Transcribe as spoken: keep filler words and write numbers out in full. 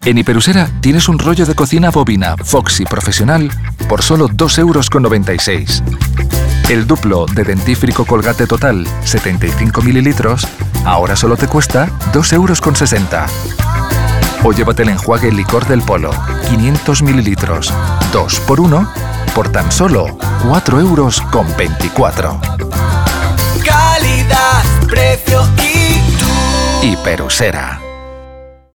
En Hiperusera tienes un rollo de cocina bovina Foxy Profesional por solo dos euros con noventa y seis. El duplo de dentífrico Colgate Total, setenta y cinco mililitros, ahora solo te cuesta dos euros con sesenta. O llévate el enjuague Licor del Polo, quinientos mililitros, dos por uno, por tan solo cuatro euros con veinticuatro. Calidad, precio y tú. Hiperusera.